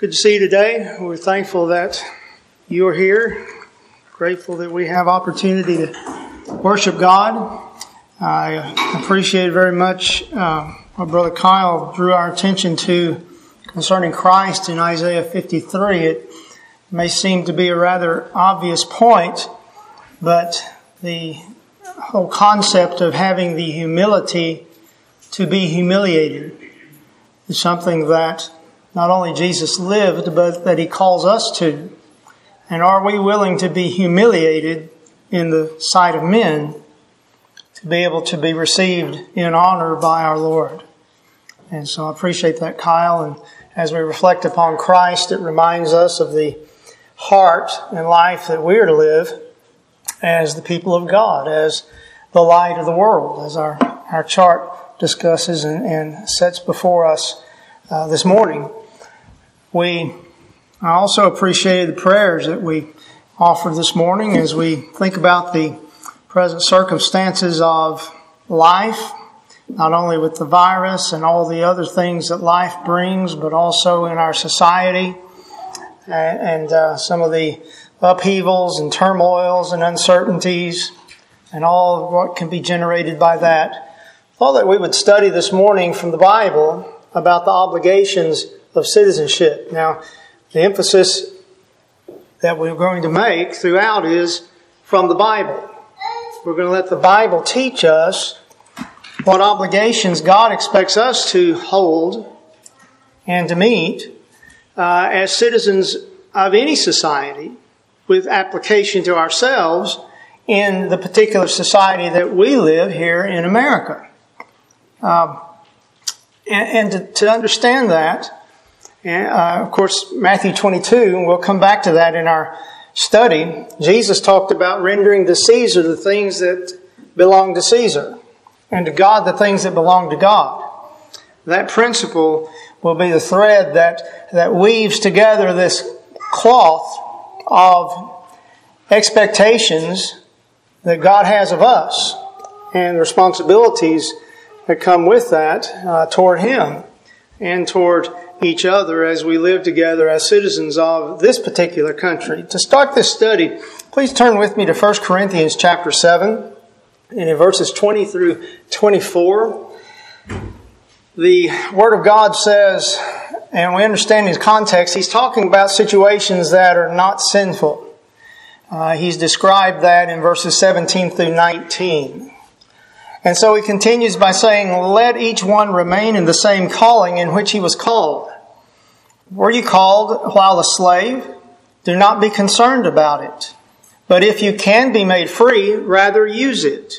Good to see you today. We're thankful that you are here. Grateful that we have opportunity to worship God. I appreciate very much what Brother Kyle drew our attention to concerning Christ in Isaiah 53. It may seem to be a rather obvious point, but the whole concept of having the humility to be humiliated is something that not only Jesus lived, but that He calls us to. And are we willing to be humiliated in the sight of men to be able to be received in honor by our Lord? And so I appreciate that, Kyle. And as we reflect upon Christ, it reminds us of the heart and life that we are to live as the people of God, as the light of the world, as our chart discusses and sets before us this morning. I also appreciated the prayers that we offered this morning as we think about the present circumstances of life, not only with the virus and all the other things that life brings, but also in our society and some of the upheavals and turmoils and uncertainties and all of what can be generated by that. I thought that we would study this morning from the Bible about the obligations of citizenship. Now, the emphasis that we're going to make throughout is from the Bible. We're going to let the Bible teach us what obligations God expects us to hold and to meet as citizens of any society, with application to ourselves in the particular society that we live here in America. And to understand that, of course, Matthew 22, and we'll come back to that in our study, Jesus talked about rendering to Caesar the things that belong to Caesar, and to God the things that belong to God. That principle will be the thread that weaves together this cloth of expectations that God has of us and responsibilities that come with that toward Him and toward each other as we live together as citizens of this particular country. To start this study, please turn with me to 1 Corinthians chapter 7 and in verses 20 through 24. The Word of God says, and we understand his context, he's talking about situations that are not sinful. He's described that in verses 17 through 19. And so he continues by saying, let each one remain in the same calling in which he was called. Were you called while a slave? Do not be concerned about it. But if you can be made free, rather use it.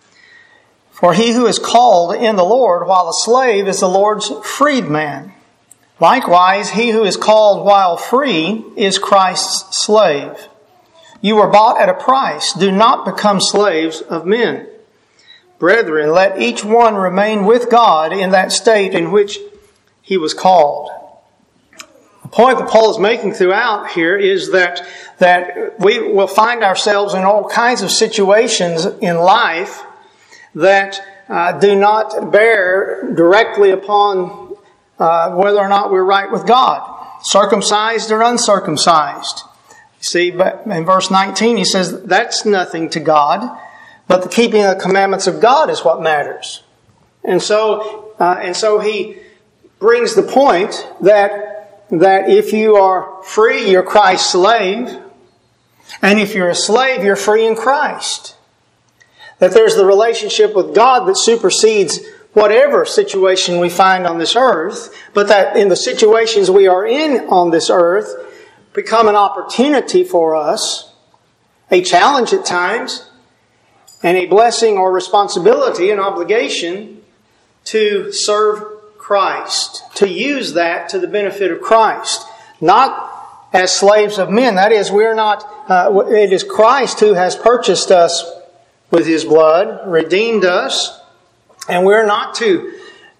For he who is called in the Lord while a slave is the Lord's freedman. Likewise, he who is called while free is Christ's slave. You were bought at a price. Do not become slaves of men. Brethren, let each one remain with God in that state in which he was called. The point that Paul is making throughout here is that we will find ourselves in all kinds of situations in life that do not bear directly upon whether or not we're right with God, circumcised or uncircumcised. You see, but in verse 19 he says that's nothing to God. But the keeping of the commandments of God is what matters. And so he brings the point that if you are free, you're Christ's slave. And if you're a slave, you're free in Christ. That there's the relationship with God that supersedes whatever situation we find on this earth. But that in the situations we are in on this earth become an opportunity for us, a challenge at times, and a blessing or responsibility, an obligation to serve Christ, to use that to the benefit of Christ. Not as slaves of men. That is, we're not, it is Christ who has purchased us with His blood, redeemed us, and we're not to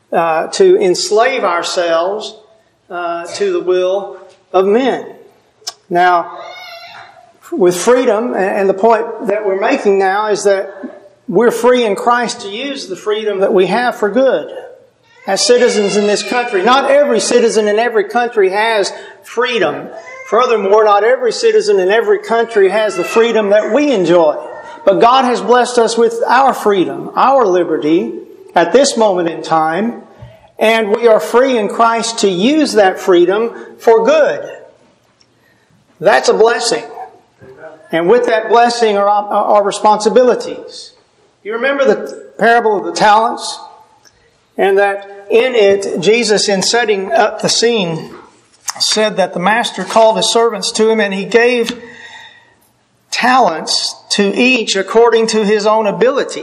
enslave ourselves to the will of men. Now, with freedom, and the point that we're making now is that we're free in Christ to use the freedom that we have for good. as citizens in this country. Not every citizen in every country has freedom. Furthermore, not every citizen in every country has the freedom that we enjoy. But God has blessed us with our freedom, our liberty at this moment in time, and we are free in Christ to use that freedom for good. That's a blessing. And with that blessing are our responsibilities. You remember the parable of the talents? And that in it, Jesus, in setting up the scene, said that the master called his servants to him and he gave talents to each according to his own ability.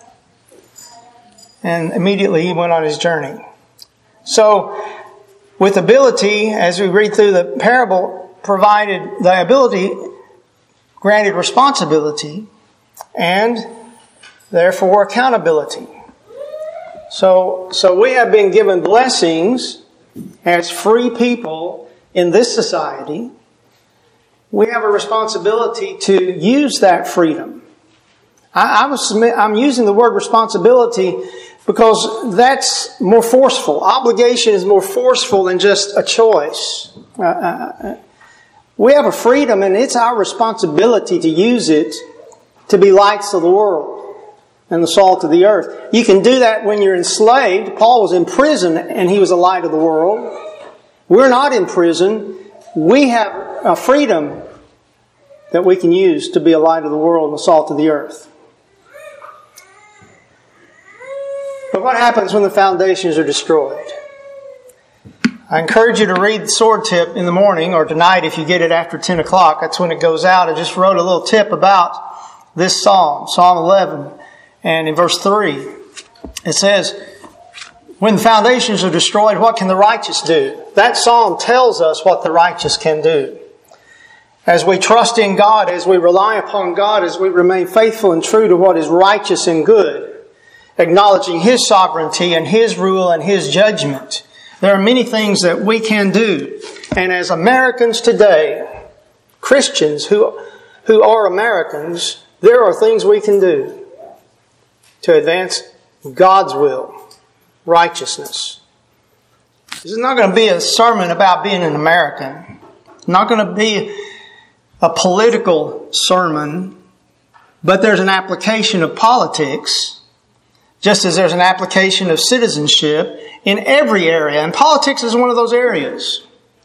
And immediately he went on his journey. So, with ability, as we read through the parable, provided the ability, granted responsibility, and therefore accountability. So we have been given blessings as free people in this society. We have a responsibility to use that freedom. I'm using the word responsibility because that's more forceful. Obligation is more forceful than just a choice. We have a freedom, and it's our responsibility to use it to be lights of the world and the salt of the earth. You can do that when you're enslaved. Paul was in prison, and he was a light of the world. We're not in prison. We have a freedom that we can use to be a light of the world and the salt of the earth. But what happens when the foundations are destroyed? I encourage you to read the sword tip in the morning, or tonight if you get it after 10 o'clock. That's when it goes out. I just wrote a little tip about this psalm, Psalm 11. And in verse 3, it says, when the foundations are destroyed, what can the righteous do? That psalm tells us what the righteous can do. As we trust in God, as we rely upon God, as we remain faithful and true to what is righteous and good, acknowledging His sovereignty and His rule and His judgment, there are many things that we can do. And as Americans today, Christians who are Americans, there are things we can do to advance God's will, righteousness. This is not going to be a sermon about being an American. It's not going to be a political sermon, but there's an application of politics, just as there's an application of citizenship in every area. And politics is one of those areas.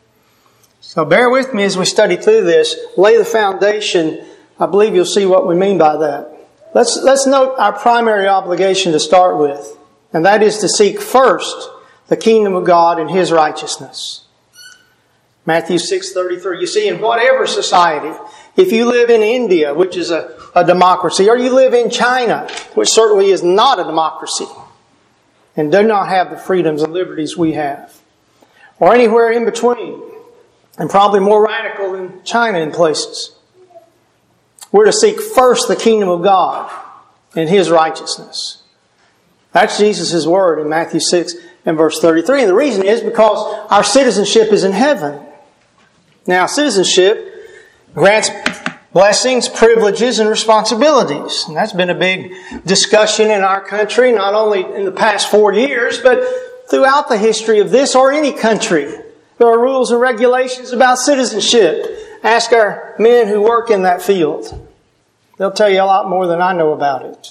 So bear with me as we study through this. Lay the foundation. I believe you'll see what we mean by that. Let's note our primary obligation to start with, and that is to seek first the kingdom of God and His righteousness. Matthew 6:33. You see, in whatever society, if you live in India, which is a democracy, or you live in China, which certainly is not a democracy, and do not have the freedoms and liberties we have, or anywhere in between, and probably more radical than China in places, we're to seek first the kingdom of God and His righteousness. That's Jesus' word in Matthew 6 and verse 33. And the reason is because our citizenship is in heaven. Now, citizenship grants blessings, privileges, and responsibilities. And that's been a big discussion in our country, not only in the past 4 years, but throughout the history of this or any country. There are rules and regulations about citizenship. Ask our men who work in that field. They'll tell you a lot more than I know about it.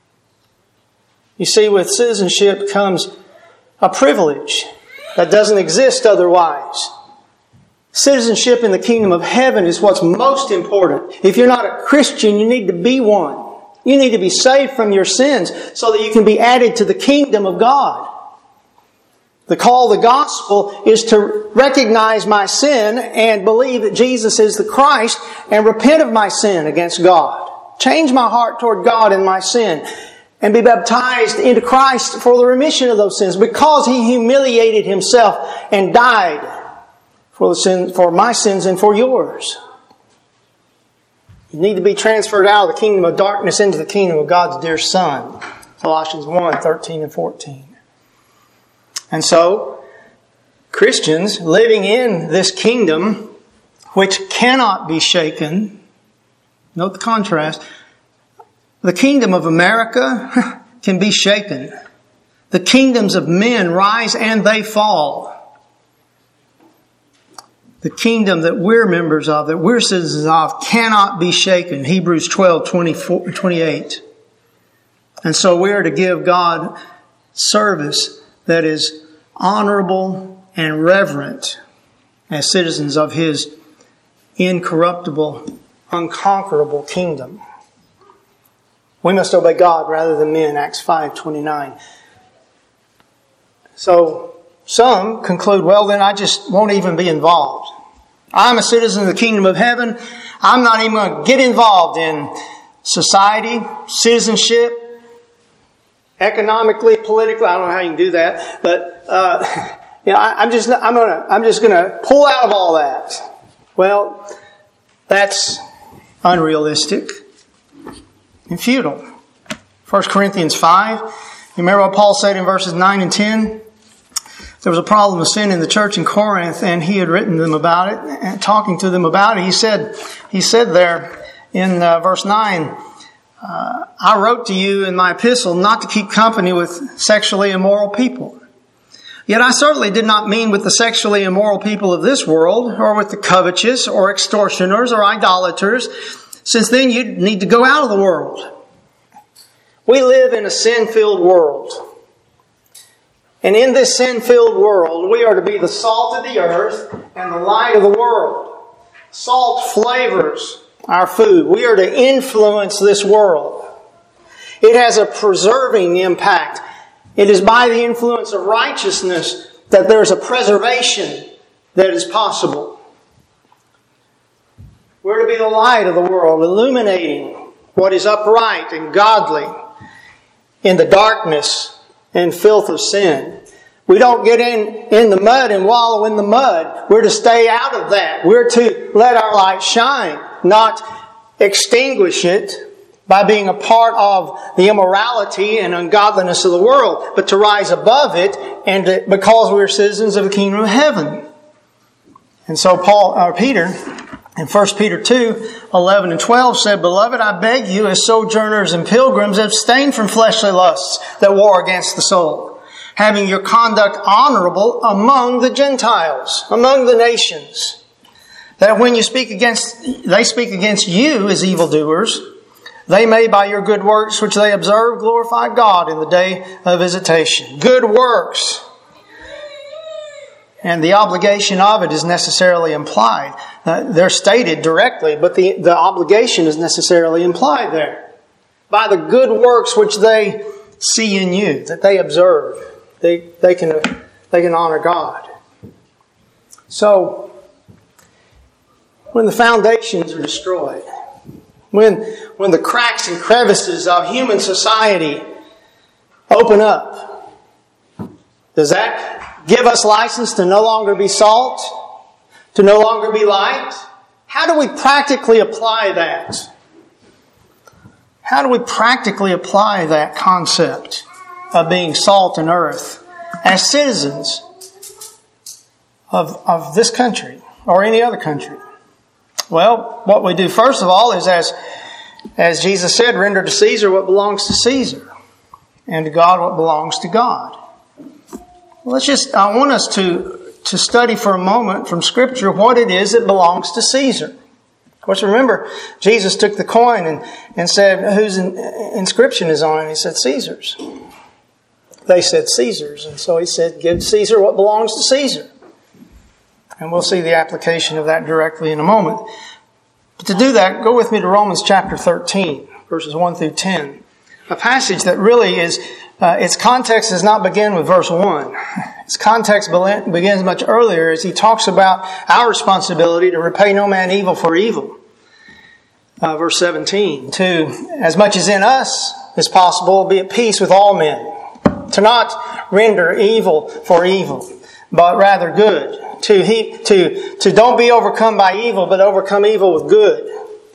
You see, with citizenship comes a privilege that doesn't exist otherwise. Citizenship in the kingdom of heaven is what's most important. If you're not a Christian, you need to be one. You need to be saved from your sins so that you can be added to the kingdom of God. The call of the gospel is to recognize my sin and believe that Jesus is the Christ and repent of my sin against God. Change my heart toward God and my sin and be baptized into Christ for the remission of those sins because He humiliated Himself and died for my sins and for yours. You need to be transferred out of the kingdom of darkness into the kingdom of God's dear Son. Colossians 1:13 and 14. And so, Christians living in this kingdom, which cannot be shaken, note the contrast, the kingdom of America can be shaken. The kingdoms of men rise and they fall. The kingdom that we're members of, that we're citizens of, cannot be shaken. Hebrews 12:28. And so we are to give God service that is honorable and reverent as citizens of His incorruptible, unconquerable kingdom. We must obey God rather than men, Acts 5:29. So some conclude, well, then I just won't even be involved. I'm a citizen of the kingdom of heaven. I'm not even going to get involved in society, citizenship, economically, politically. I don't know how you can do that, but I'm just going to pull out of all that. Well, that's unrealistic and futile. 1 Corinthians 5. You remember what Paul said in verses 9 and 10? There was a problem of sin in the church in Corinth, and he had written them about it, and talking to them about it. He said there in verse 9, I wrote to you in my epistle not to keep company with sexually immoral people. Yet I certainly did not mean with the sexually immoral people of this world, or with the covetous, or extortioners, or idolaters, since then you need to go out of the world. We live in a sin-filled world. And in this sin-filled world, we are to be the salt of the earth and the light of the world. Salt flavors our food. We are to influence this world. It has a preserving impact. It is by the influence of righteousness that there is a preservation that is possible. We're to be the light of the world, illuminating what is upright and godly in the darkness and filth of sin. We don't get in the mud and wallow in the mud. We're to stay out of that. We're to let our light shine, not extinguish it by being a part of the immorality and ungodliness of the world, but to rise above it, and because we're citizens of the kingdom of heaven. And so Peter, in 1 Peter 2:11 and 12 said, Beloved, I beg you, as sojourners and pilgrims, abstain from fleshly lusts that war against the soul, having your conduct honorable among the Gentiles, among the nations, that when they speak against you as evildoers, they may by your good works which they observe glorify God in the day of visitation. Good works. And the obligation of it is necessarily implied. They're stated directly, but the obligation is necessarily implied there. By the good works which they see in you, that they observe, they can honor God. So, when the foundations are destroyed, when the cracks and crevices of human society open up, does that give us license to no longer be salt? To no longer be light? How do we practically apply that? How do we practically apply that concept of being salt and earth as citizens of this country or any other country? Well, what we do first of all is, as Jesus said, render to Caesar what belongs to Caesar, and to God what belongs to God. I want us to study for a moment from Scripture what it is that belongs to Caesar. Of course, remember, Jesus took the coin and said, whose inscription is on it? He said, Caesar's. They said Caesar's. And so he said, give Caesar what belongs to Caesar. And we'll see the application of that directly in a moment. But to do that, go with me to Romans chapter 13, verses 1 through 10. A passage that really is, its context does not begin with verse 1. Its context begins much earlier as he talks about our responsibility to repay no man evil for evil. Verse 17, to, as much as in us is possible, be at peace with all men. To not render evil for evil, but rather good. To don't be overcome by evil, but overcome evil with good.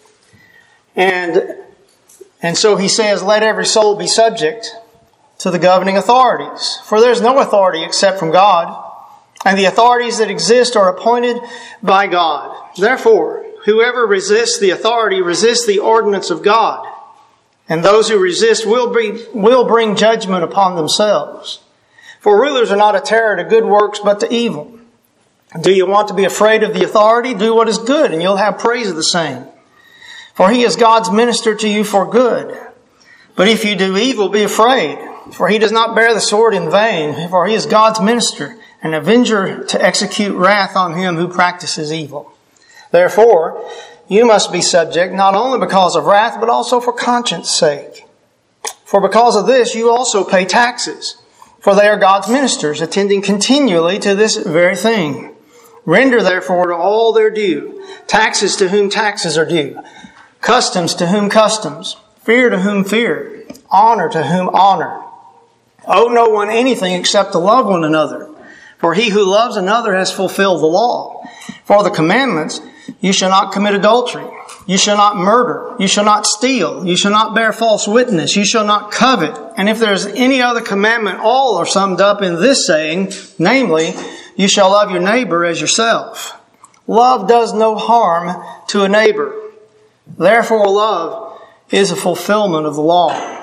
And so he says, let every soul be subject to the governing authorities. For there's no authority except from God, and the authorities that exist are appointed by God. Therefore, whoever resists the authority resists the ordinance of God. And those who resist will bring judgment upon themselves. For rulers are not a terror to good works, but to evil. Do you want to be afraid of the authority? Do what is good, and you'll have praise of the same. For he is God's minister to you for good. But if you do evil, be afraid, for he does not bear the sword in vain, for he is God's minister, an avenger to execute wrath on him who practices evil. Therefore, you must be subject, not only because of wrath, but also for conscience sake. For because of this, you also pay taxes, for they are God's ministers, attending continually to this very thing. Render therefore to all their due, taxes to whom taxes are due, customs to whom customs, fear to whom fear, honor to whom honor. Owe no one anything except to love one another. For he who loves another has fulfilled the law. For the commandments, you shall not commit adultery. You shall not murder. You shall not steal. You shall not bear false witness. You shall not covet. And if there is any other commandment, all are summed up in this saying, namely, you shall love your neighbor as yourself. Love does no harm to a neighbor. Therefore, love is a fulfillment of the law.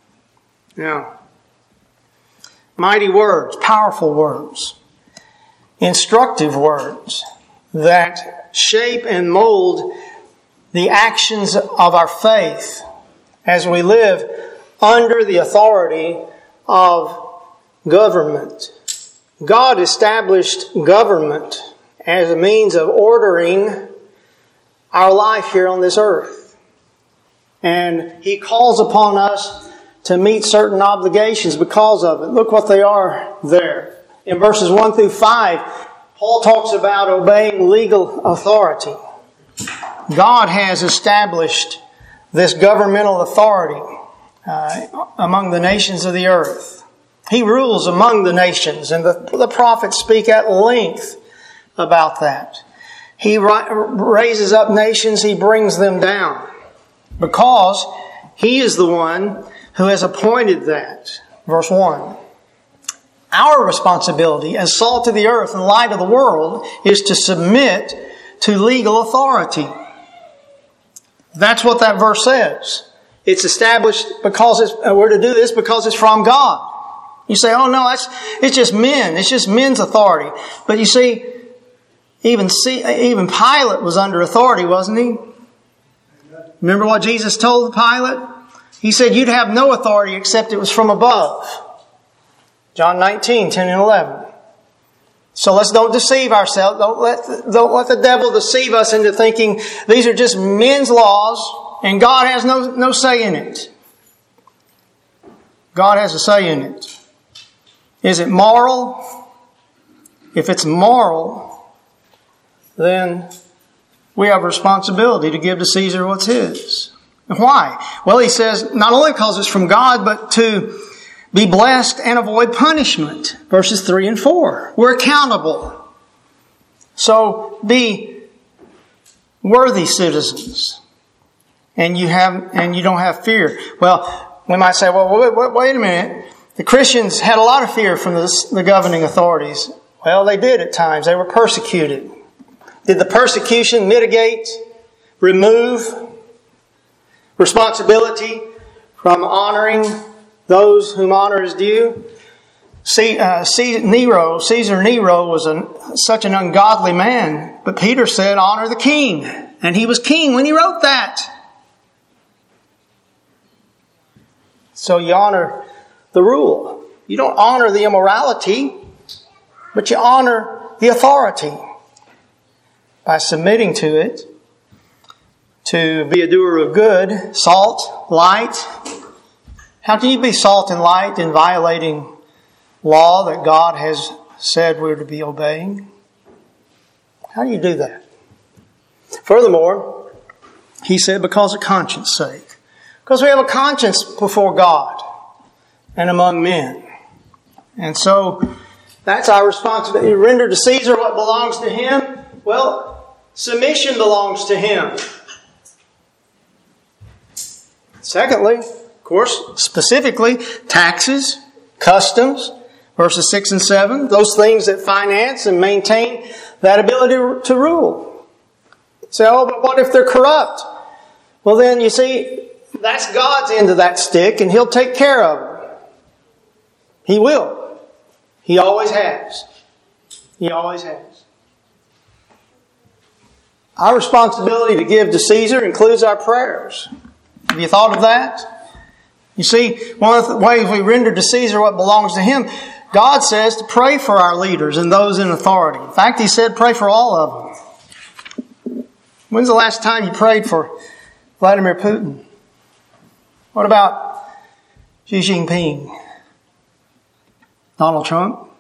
Now, mighty words, powerful words, instructive words that shape and mold the actions of our faith as we live under the authority of government. God established government as a means of ordering our life here on this earth. And He calls upon us to meet certain obligations because of it. Look what they are there. In verses 1 through 5, Paul talks about obeying legal authority. God has established this governmental authority among the nations of the earth. He rules among the nations, and the prophets speak at length about that. He raises up nations, He brings them down, because He is the one who has appointed that. Verse 1. Our responsibility as salt of the earth and light of the world is to submit to legal authority. That's what that verse says. It's established because we're to do this because it's from God. You say, oh no, it's just men. It's just men's authority. But you see, even Pilate was under authority, wasn't he? Remember what Jesus told Pilate? He said, you'd have no authority except it was from above. John 19, 10 and 11. So let's don't deceive ourselves. Don't let the devil deceive us into thinking these are just men's laws and God has no say in it. God has a say in it. Is it moral? If it's moral, then we have a responsibility to give to Caesar what's his. Why? Well, he says not only because it's from God, but to be blessed and avoid punishment. Verses 3 and 4. We're accountable. So be worthy citizens. And you don't have fear. Well, we might say, well, wait a minute. The Christians had a lot of fear from the governing authorities. Well, they did at times. They were persecuted. Did the persecution mitigate, remove responsibility from honoring those whom honor is due? Caesar Nero was such an ungodly man, but Peter said, honor the king. And he was king when he wrote that. So you honor the rule. You don't honor the immorality, but you honor the authority by submitting to it, to be a doer of good, salt, light. How can you be salt and light in violating law that God has said we're to be obeying? How do you do that? Furthermore, he said because of conscience sake. Because we have a conscience before God and among men. And so that's our responsibility. Render to Caesar what belongs to him. Well, submission belongs to him. Secondly, of course, specifically, taxes, customs, verses 6 and 7, those things that finance and maintain that ability to rule. Say, oh, but what if they're corrupt? Well, then, you see, that's God's end of that stick, and He'll take care of it. He will. He always has. He always has. Our responsibility to give to Caesar includes our prayers. Have you thought of that? You see, one of the ways we render to Caesar what belongs to him, God says to pray for our leaders and those in authority. In fact, He said pray for all of them. When's the last time you prayed for Vladimir Putin? What about Xi Jinping? Donald Trump?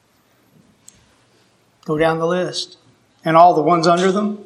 Go down the list. And all the ones under them?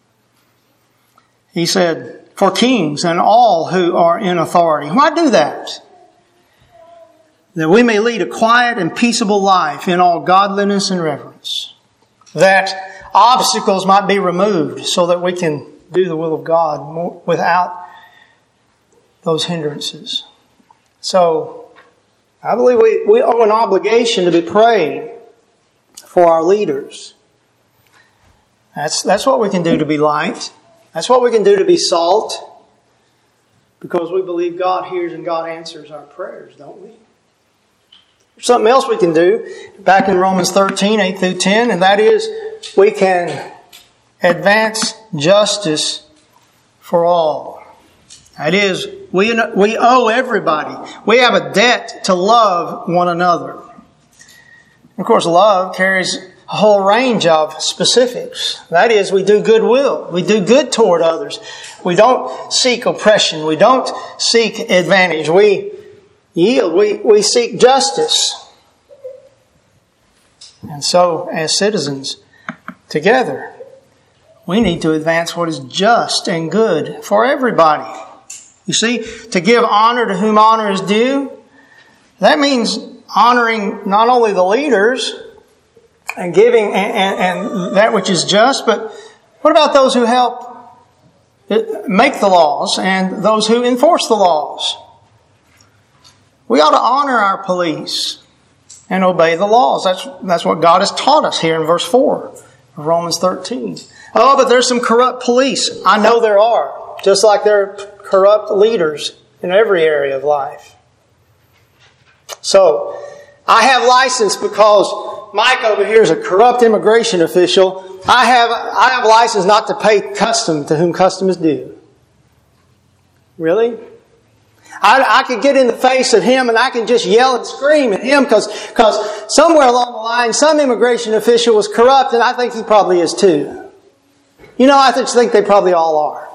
He said, for kings and all who are in authority. Why do that? That we may lead a quiet and peaceable life in all godliness and reverence. That obstacles might be removed so that we can do the will of God without those hindrances. So, I believe we owe an obligation to be praying for our leaders. That's what we can do to be light. That's what we can do to be salt. Because we believe God hears and God answers our prayers, don't we? There's something else we can do back in Romans 13, 8 through 10, and that is we can advance justice for all. That is, we owe everybody. We have a debt to love one another. Of course, love carries a whole range of specifics. That is, we do goodwill. We do good toward others. We don't seek oppression. We don't seek advantage. We yield. We seek justice. And so, as citizens, together, we need to advance what is just and good for everybody. You see, to give honor to whom honor is due, that means honoring not only the leaders and giving and that which is just, but what about those who help make the laws and those who enforce the laws? We ought to honor our police and obey the laws. That's what God has taught us here in verse 4 of Romans 13. Oh, but there's some corrupt police. I know there are. Just like there are corrupt leaders in every area of life. So, I have license because Mike over here is a corrupt immigration official. I have license not to pay custom to whom custom is due. Really? I could get in the face of him and I can just yell and scream at him because somewhere along the line some immigration official was corrupt, and I think he probably is too. You know, I just think they probably all are.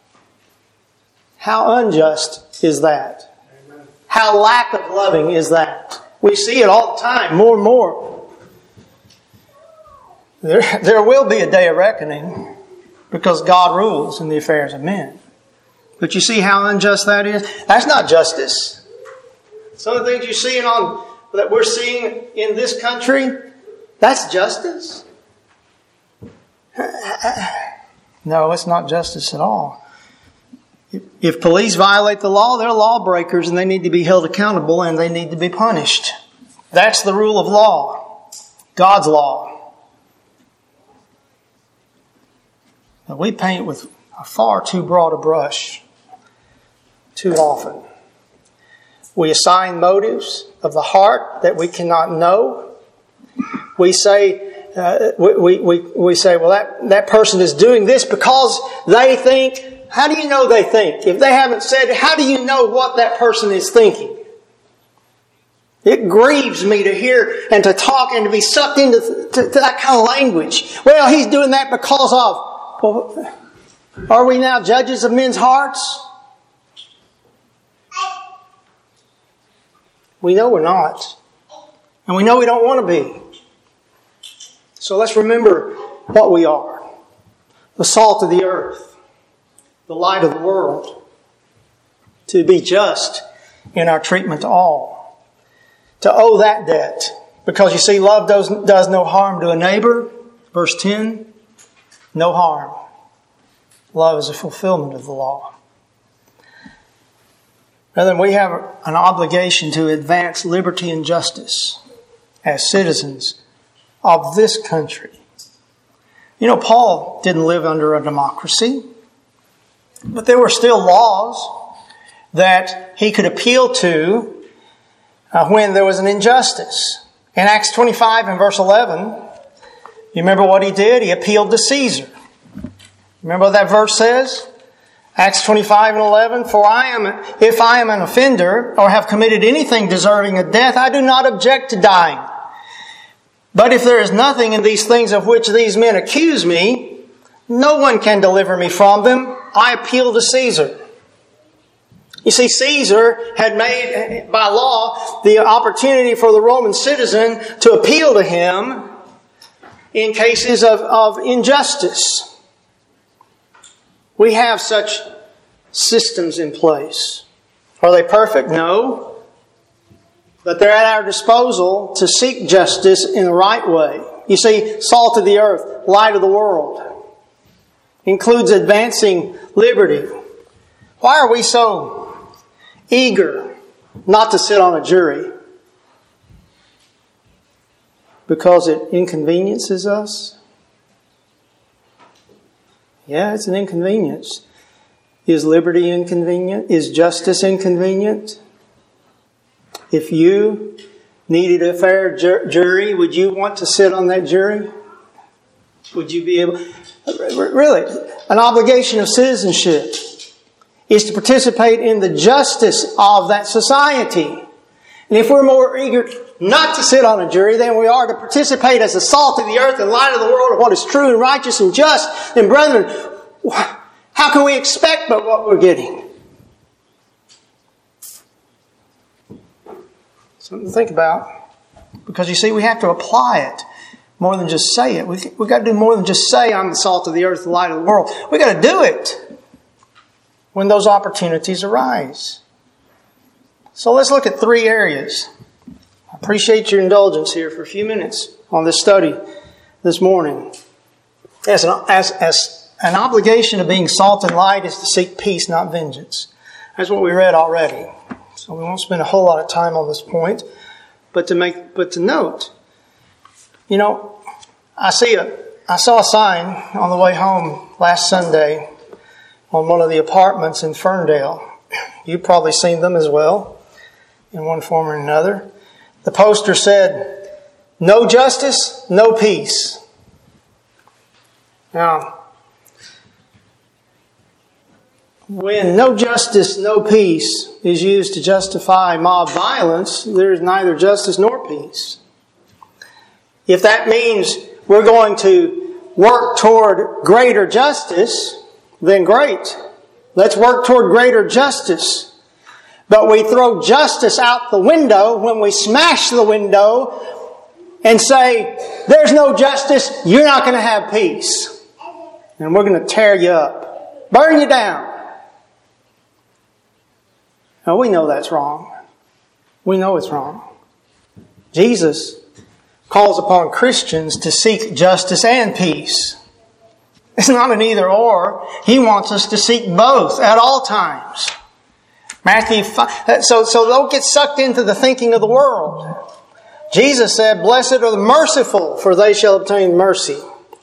How unjust is that? How lack of loving is that? We see it all the time, more and more. There will be a day of reckoning because God rules in the affairs of men. But you see how unjust that is? That's not justice. Some of the things you see that we're seeing in this country, that's justice. No, it's not justice at all. If police violate the law, they're lawbreakers and they need to be held accountable and they need to be punished. That's the rule of law. God's law. But we paint with a far too broad a brush too often. We assign motives of the heart that we cannot know. We say, we say, well, that person is doing this because they think. How do you know they think? If they haven't said, how do you know what that person is thinking? It grieves me to hear and to talk and to be sucked into that kind of language. Well, he's doing that because of. Well, are we now judges of men's hearts? We know we're not. And we know we don't want to be. So let's remember what we are. The salt of the earth. The light of the world. To be just in our treatment to all. To owe that debt. Because you see, love does no harm to a neighbor. Verse 10. No harm. Love is a fulfillment of the law. Brethren, we have an obligation to advance liberty and justice as citizens of this country. You know, Paul didn't live under a democracy, but there were still laws that he could appeal to when there was an injustice. In Acts 25 and verse 11, you remember what he did? He appealed to Caesar. Remember what that verse says? Acts 25 and 11, if I am an offender or have committed anything deserving of death, I do not object to dying. But if there is nothing in these things of which these men accuse me, no one can deliver me from them. I appeal to Caesar. You see, Caesar had made, by law, the opportunity for the Roman citizen to appeal to him in cases of injustice. We have such systems in place. Are they perfect? No. But they're at our disposal to seek justice in the right way. You see, salt of the earth, light of the world, includes advancing liberty. Why are we so eager not to sit on a jury? Because it inconveniences us? Yeah, it's an inconvenience. Is liberty inconvenient? Is justice inconvenient? If you needed a fair jury, would you want to sit on that jury? Would you be able... Really, an obligation of citizenship is to participate in the justice of that society. And if we're more eager not to sit on a jury than we are to participate as the salt of the earth and light of the world of what is true and righteous and just, then brethren, how can we expect but what we're getting? Something to think about. Because you see, we have to apply it more than just say it. We've got to do more than just say, I'm the salt of the earth, the light of the world. We've got to do it when those opportunities arise. So let's look at 3 areas. I appreciate your indulgence here for a few minutes on this study this morning. As an obligation of being salt and light is to seek peace, not vengeance. That's what we read already. So we won't spend a whole lot of time on this point. But to note, you know, I saw a sign on the way home last Sunday on one of the apartments in Ferndale. You've probably seen them as well, in one form or another. The poster said, "No justice, no peace." Now, when no justice, no peace is used to justify mob violence, there is neither justice nor peace. If that means we're going to work toward greater justice, then great. Let's work toward greater justice. But we throw justice out the window when we smash the window and say, there's no justice, you're not going to have peace. And we're going to tear you up, burn you down. Now, we know that's wrong. We know it's wrong. Jesus calls upon Christians to seek justice and peace. It's not an either or. He wants us to seek both at all times. Matthew 5. So don't get sucked into the thinking of the world. Jesus said, "Blessed are the merciful, for they shall obtain mercy."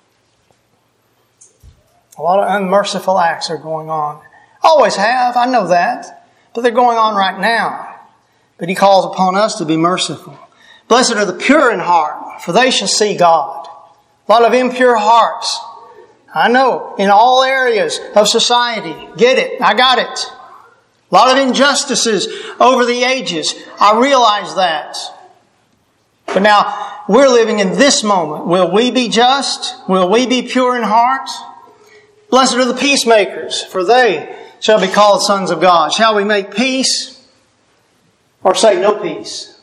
A lot of unmerciful acts are going on. Always have, I know that. But they're going on right now. But He calls upon us to be merciful. Blessed are the pure in heart, for they shall see God. A lot of impure hearts. I know, in all areas of society. Get it. I got it. A lot of injustices over the ages. I realize that. But now, we're living in this moment. Will we be just? Will we be pure in heart? Blessed are the peacemakers, for they shall be called sons of God. Shall we make peace or say no peace?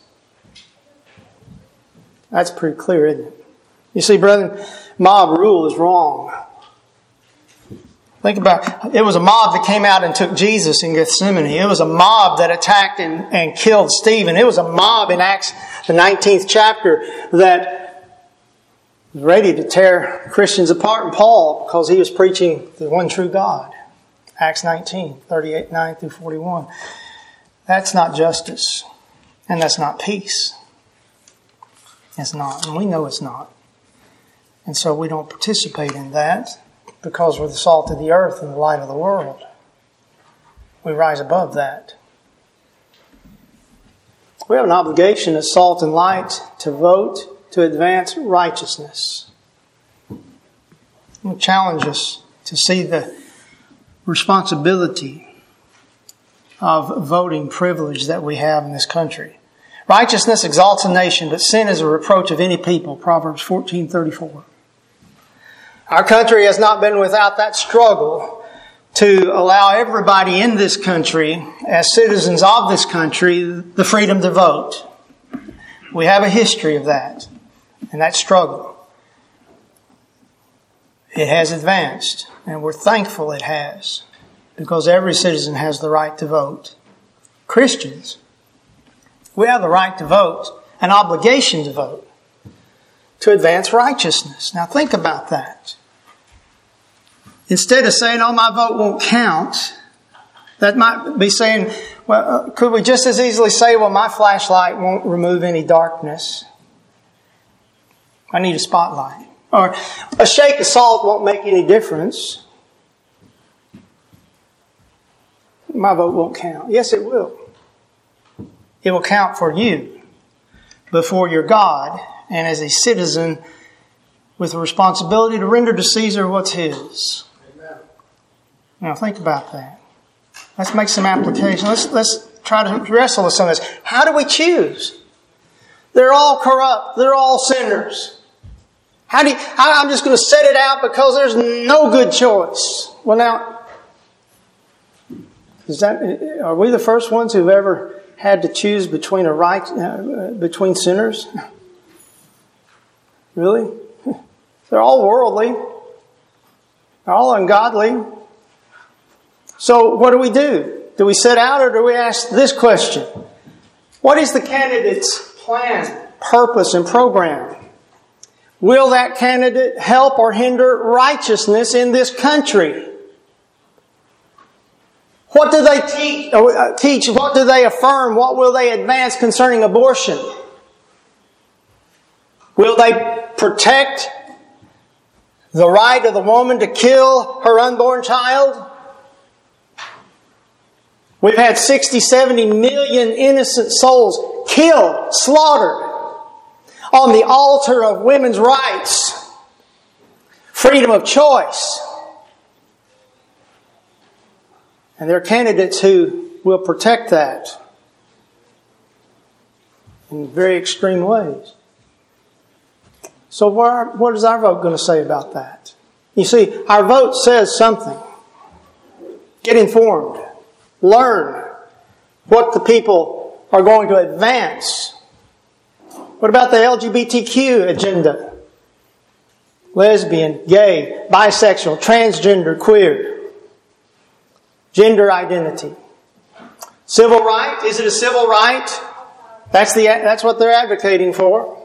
That's pretty clear, isn't it? You see, brethren, mob rule is wrong. Think about it. It was a mob that came out and took Jesus in Gethsemane. It was a mob that attacked and killed Stephen. It was a mob in Acts, the 19th chapter, that was ready to tear Christians apart, and Paul, because he was preaching the one true God. Acts 19, 38, 9 through 41. That's not justice. And that's not peace. It's not. And we know it's not. And so we don't participate in that because we're the salt of the earth and the light of the world. We rise above that. We have an obligation as salt and light to vote to advance righteousness. I'll challenge us to see the responsibility of voting privilege that we have in this country. Righteousness exalts a nation, but sin is a reproach of any people. Proverbs 14:34. Our country has not been without that struggle to allow everybody in this country, as citizens of this country, the freedom to vote. We have a history of that and that struggle. It has advanced, and we're thankful it has, because every citizen has the right to vote. Christians, we have the right to vote, an obligation to vote, to advance righteousness. Now think about that. Instead of saying, oh, my vote won't count, that might be saying, well, could we just as easily say, well, my flashlight won't remove any darkness. I need a spotlight. Or a shake of salt won't make any difference. My vote won't count. Yes, it will. It will count for you before your God and as a citizen with a responsibility to render to Caesar what's his. Amen. Now think about that. Let's make some application. Let's try to wrestle with some of this. How do we choose? They're all corrupt. They're all sinners. I'm just going to set it out because there's no good choice. Well, now, are we the first ones who've ever had to choose between between sinners? Really? They're all worldly. They're all ungodly. So what do? Do we set out, or do we ask this question? What is the candidate's plan, purpose, and program? Will that candidate help or hinder righteousness in this country? What do they teach? What do they affirm? What will they advance concerning abortion? Will they protect the right of the woman to kill her unborn child? We've had 60, 70 million innocent souls killed, slaughtered, on the altar of women's rights, freedom of choice. And there are candidates who will protect that in very extreme ways. So what is our vote going to say about that? You see, our vote says something. Get informed. Learn what the people are going to advance. What about the LGBTQ agenda? Lesbian, gay, bisexual, transgender, queer. Gender identity. Civil right? Is it a civil right? That's what they're advocating for.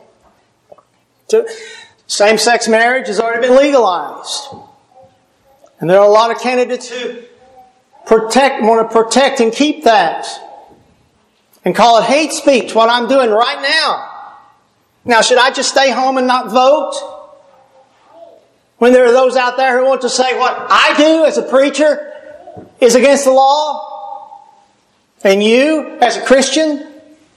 Same-sex marriage has already been legalized. And there are a lot of candidates who want to protect and keep that. And call it hate speech, what I'm doing right now. Now, should I just stay home and not vote? When there are those out there who want to say what I do as a preacher is against the law? And you, as a Christian,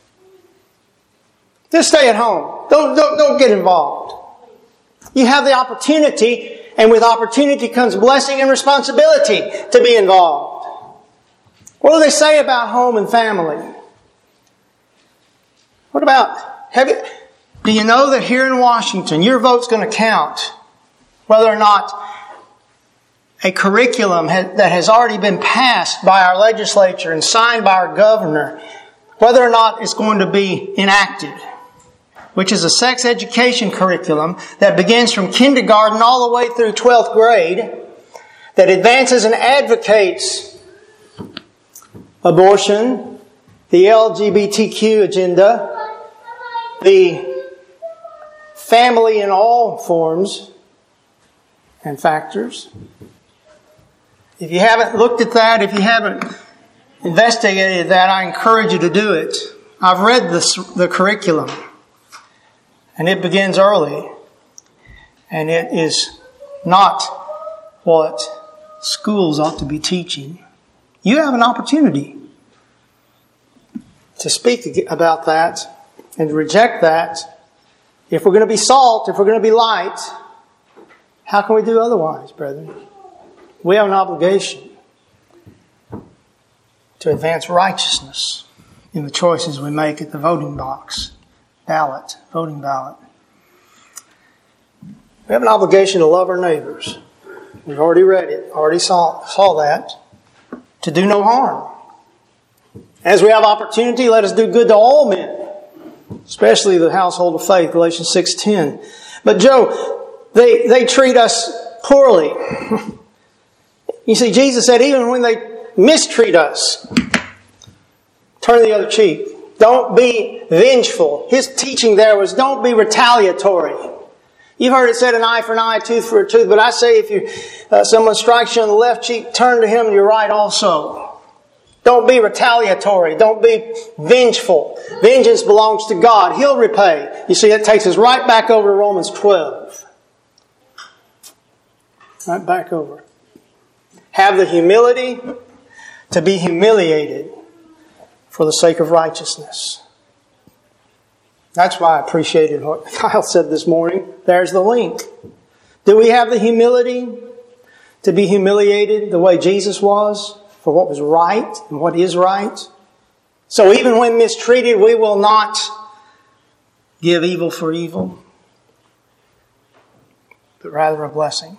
just stay at home. Don't get involved. You have the opportunity, and with opportunity comes blessing and responsibility to be involved. What do they say about home and family? What about, do you know that here in Washington, your vote's going to count whether or not a curriculum that has already been passed by our legislature and signed by our governor, whether or not it's going to be enacted, which is a sex education curriculum that begins from kindergarten all the way through 12th grade, that advances and advocates abortion, the LGBTQ agenda, the family in all forms and factors. If you haven't looked at that, if you haven't investigated that, I encourage you to do it. I've read the curriculum, and it begins early, and it is not what schools ought to be teaching. You have an opportunity. to speak about that and to reject that. If we're going to be salt, if we're going to be light, how can we do otherwise, brethren? We have an obligation to advance righteousness in the choices we make at the voting box, voting ballot. We have an obligation to love our neighbors. We've already read it, already saw that. To do no harm. As we have opportunity, let us do good to all men, especially the household of faith, Galatians 6:10. But Joe, they treat us poorly. You see, Jesus said even when they mistreat us, turn the other cheek. Don't be vengeful. His teaching there was don't be retaliatory. You've heard it said an eye for an eye, a tooth for a tooth. But I say if someone strikes you on the left cheek, turn to him your right also. Don't be retaliatory. Don't be vengeful. Vengeance belongs to God. He'll repay. You see, that takes us right back over to Romans 12. Right back over. Have the humility to be humiliated for the sake of righteousness. That's why I appreciated what Kyle said this morning. There's the link. Do we have the humility to be humiliated the way Jesus was for what was right and what is right? So even when mistreated, we will not give evil for evil, but rather a blessing.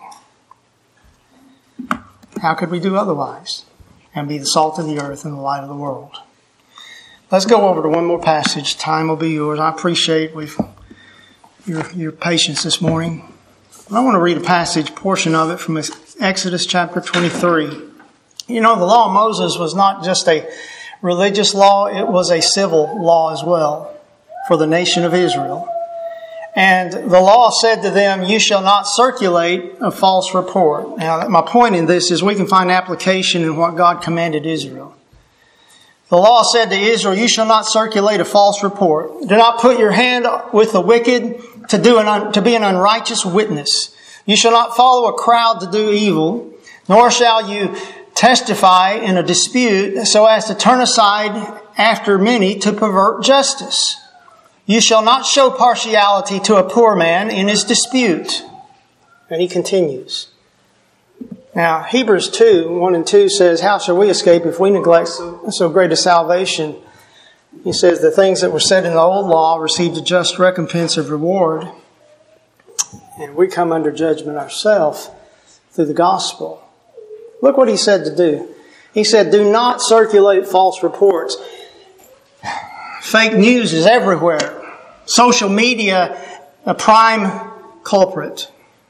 How could we do otherwise and be the salt of the earth and the light of the world? Let's go over to one more passage. Time will be yours. I appreciate your patience this morning. I want to read a portion of it from Exodus chapter 23. You know, the law of Moses was not just a religious law, it was a civil law as well for the nation of Israel. And the law said to them, you shall not circulate a false report. Now, my point in this is we can find application in what God commanded Israel. The law said to Israel, you shall not circulate a false report. Do not put your hand with the wicked to be an unrighteous witness. You shall not follow a crowd to do evil, nor shall you testify in a dispute so as to turn aside after many to pervert justice. You shall not show partiality to a poor man in his dispute. And he continues. Now, Hebrews 2:1 and 2 says, how shall we escape if we neglect so great a salvation? He says, the things that were said in the old law received a just recompense of reward. And we come under judgment ourselves through the gospel. Look what he said to do. He said, do not circulate false reports. Fake news is everywhere. Social media, a prime culprit.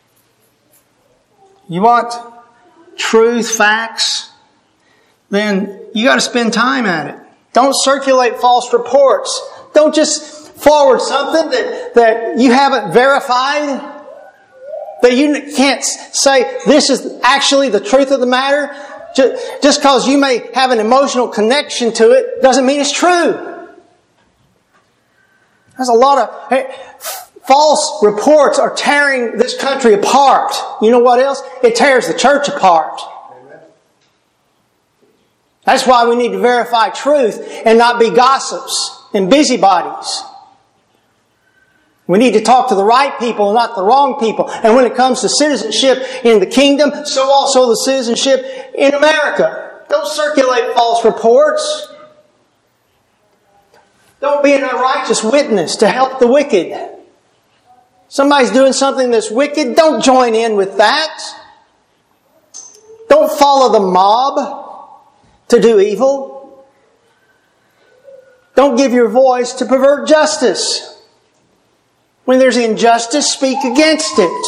You want truth, facts, then you got to spend time at it. Don't circulate false reports. Don't just forward something that you haven't verified, that you can't say this is actually the truth of the matter. Just because you may have an emotional connection to it doesn't mean it's true. There's a lot of false reports are tearing this country apart. You know what else? It tears the church apart. That's why we need to verify truth and not be gossips and busybodies. We need to talk to the right people and not the wrong people. And when it comes to citizenship in the kingdom, so also the citizenship in America. Don't circulate false reports. Don't be an unrighteous witness to help the wicked. Somebody's doing something that's wicked, don't join in with that. Don't follow the mob to do evil. Don't give your voice to pervert justice. When there's injustice, speak against it.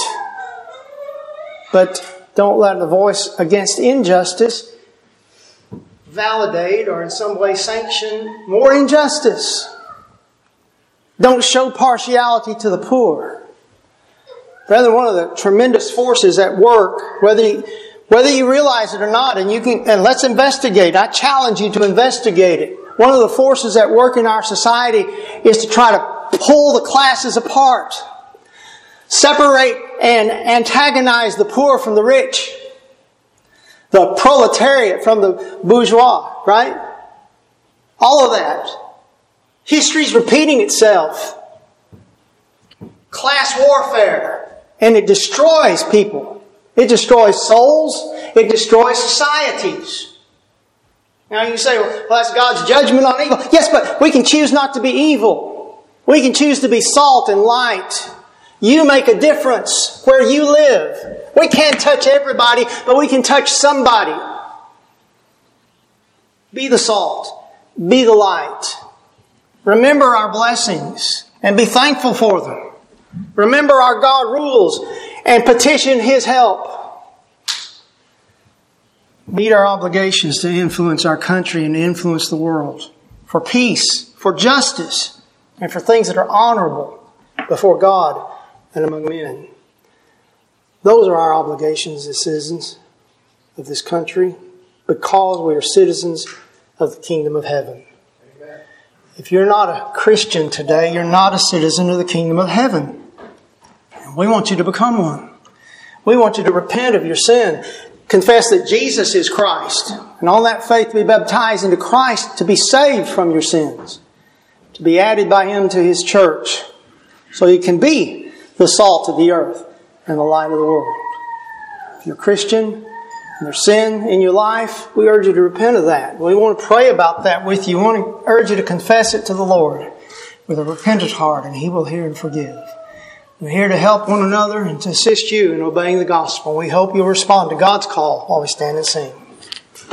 But don't let the voice against injustice validate or in some way sanction more injustice. Don't show partiality to the poor. Brethren, one of the tremendous forces at work, whether you realize it or not, and let's investigate. I challenge you to investigate it. One of the forces at work in our society is to try to pull the classes apart. Separate and antagonize the poor from the rich. The proletariat from the bourgeois, right? All of that. History's repeating itself. Class warfare. And it destroys people. It destroys souls. It destroys societies. Now you say, well, that's God's judgment on evil. Yes, but we can choose not to be evil. We can choose to be salt and light. You make a difference where you live. We can't touch everybody, but we can touch somebody. Be the salt. Be the light. Remember our blessings and be thankful for them. Remember our God rules and petition His help. Meet our obligations to influence our country and influence the world for peace, for justice, and for things that are honorable before God and among men. Those are our obligations as citizens of this country because we are citizens of the kingdom of heaven. Amen. If you're not a Christian today, you're not a citizen of the kingdom of heaven. And we want you to become one. We want you to repent of your sin. Confess that Jesus is Christ. And on that faith be baptized into Christ to be saved from your sins. To be added by Him to His church. So you can be the salt of the earth and the light of the world. If you're a Christian and there's sin in your life, we urge you to repent of that. We want to pray about that with you. We want to urge you to confess it to the Lord with a repentant heart, and He will hear and forgive. We're here to help one another and to assist you in obeying the gospel. We hope you'll respond to God's call while we stand and sing.